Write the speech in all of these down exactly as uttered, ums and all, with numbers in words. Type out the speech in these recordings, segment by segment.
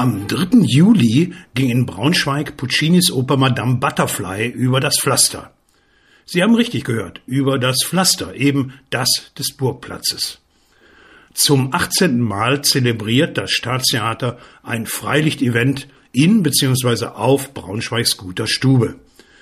Am dritten Juli ging in Braunschweig Puccinis Oper Madame Butterfly über das Pflaster. Sie haben richtig gehört, über das Pflaster, eben das des Burgplatzes. Zum achtzehnten Mal zelebriert das Staatstheater ein Freilichtevent in bzw. auf Braunschweigs guter Stube.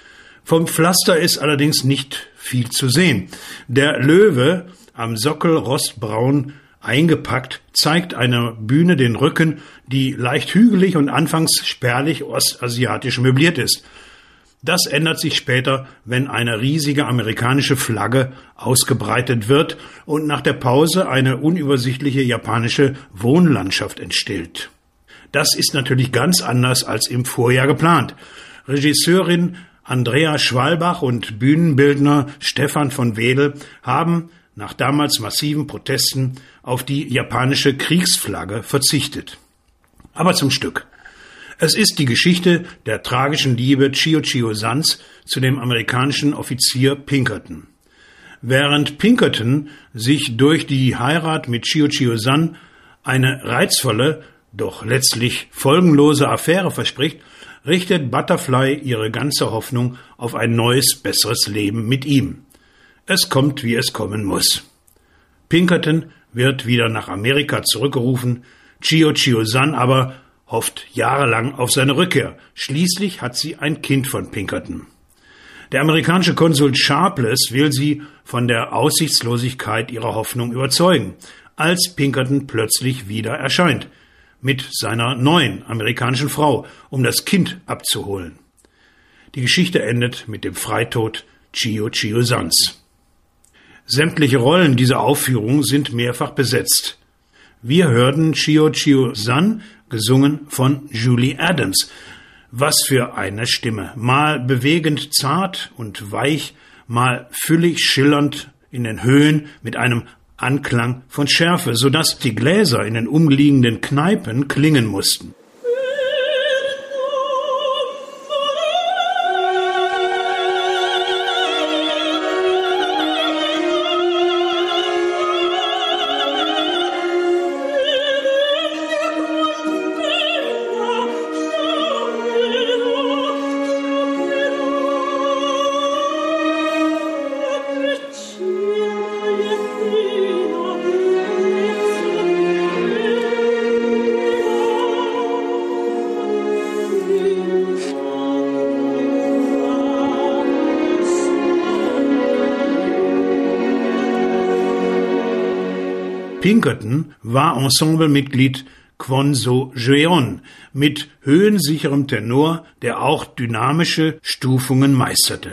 Vom Pflaster ist allerdings nicht viel zu sehen. Der Löwe, am Sockel rostbraun eingepackt, zeigt einer Bühne den Rücken, die leicht hügelig und anfangs spärlich ostasiatisch möbliert ist. Das ändert sich später, wenn eine riesige amerikanische Flagge ausgebreitet wird und nach der Pause eine unübersichtliche japanische Wohnlandschaft entsteht. Das ist natürlich ganz anders als im Vorjahr geplant. Regisseurin Andrea Schwalbach und Bühnenbildner Stefan von Wedel haben nach damals massiven Protesten auf die japanische Kriegsflagge verzichtet. Aber zum Stück. Es ist die Geschichte der tragischen Liebe Chiyo Sans zu dem amerikanischen Offizier Pinkerton. Während Pinkerton sich durch die Heirat mit Chiyo San eine reizvolle, doch letztlich folgenlose Affäre verspricht, richtet Butterfly ihre ganze Hoffnung auf ein neues, besseres Leben mit ihm. Es kommt, wie es kommen muss. Pinkerton wird wieder nach Amerika zurückgerufen, Chiyo San aber hofft jahrelang auf seine Rückkehr. Schließlich hat sie ein Kind von Pinkerton. Der amerikanische Konsul Sharpless will sie von der Aussichtslosigkeit ihrer Hoffnung überzeugen, als Pinkerton plötzlich wieder erscheint, mit seiner neuen amerikanischen Frau, um das Kind abzuholen. Die Geschichte endet mit dem Freitod Chiyo Sans. Sämtliche Rollen dieser Aufführung sind mehrfach besetzt. Wir hörten Chiyo San, gesungen von Julie Adams. Was für eine Stimme! Mal bewegend zart und weich, mal füllig schillernd in den Höhen mit einem Anklang von Schärfe, sodass die Gläser in den umliegenden Kneipen klingen mussten. Pinkerton war Ensemblemitglied Kwon So-jeon mit höhensicherem Tenor, der auch dynamische Stufungen meisterte.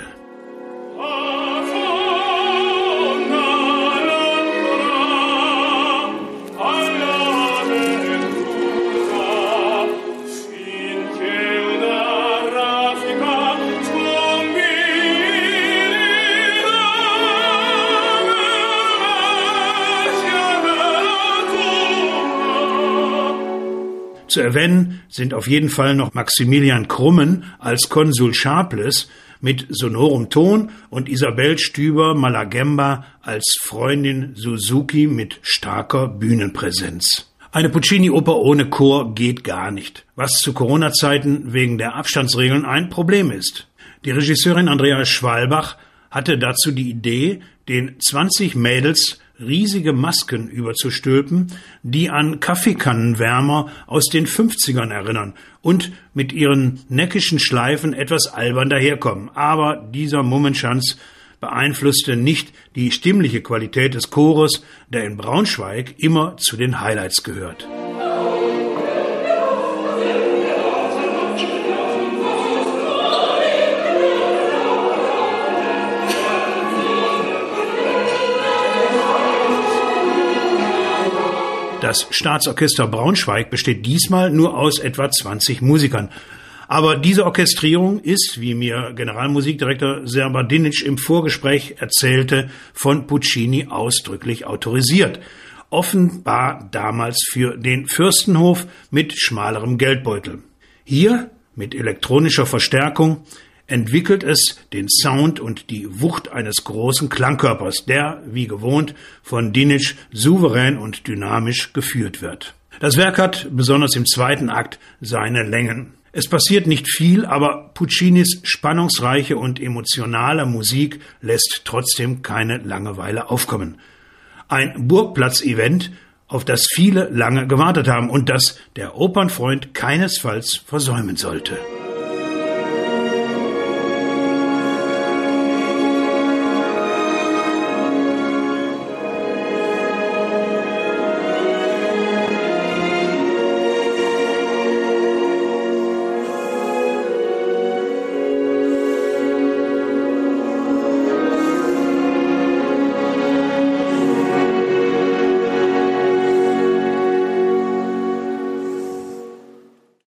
Zu erwähnen sind auf jeden Fall noch Maximilian Krummen als Konsul Sharpless mit sonorem Ton und Isabel Stüber-Malagemba als Freundin Suzuki mit starker Bühnenpräsenz. Eine Puccini-Oper ohne Chor geht gar nicht, was zu Corona-Zeiten wegen der Abstandsregeln ein Problem ist. Die Regisseurin Andrea Schwalbach hatte dazu die Idee, den zwanzig Mädels riesige Masken überzustülpen, die an Kaffeekannenwärmer aus den fünfzigern erinnern und mit ihren neckischen Schleifen etwas albern daherkommen. Aber dieser Mummenschanz beeinflusste nicht die stimmliche Qualität des Chores, der in Braunschweig immer zu den Highlights gehört. Das Staatsorchester Braunschweig besteht diesmal nur aus etwa zwanzig Musikern. Aber diese Orchestrierung ist, wie mir Generalmusikdirektor Serbardinic im Vorgespräch erzählte, von Puccini ausdrücklich autorisiert. Offenbar damals für den Fürstenhof mit schmalerem Geldbeutel. Hier, mit elektronischer Verstärkung, entwickelt es den Sound und die Wucht eines großen Klangkörpers, der, wie gewohnt, von Dinic souverän und dynamisch geführt wird. Das Werk hat, besonders im zweiten Akt, seine Längen. Es passiert nicht viel, aber Puccinis spannungsreiche und emotionale Musik lässt trotzdem keine Langeweile aufkommen. Ein Burgplatz-Event, auf das viele lange gewartet haben und das der Opernfreund keinesfalls versäumen sollte.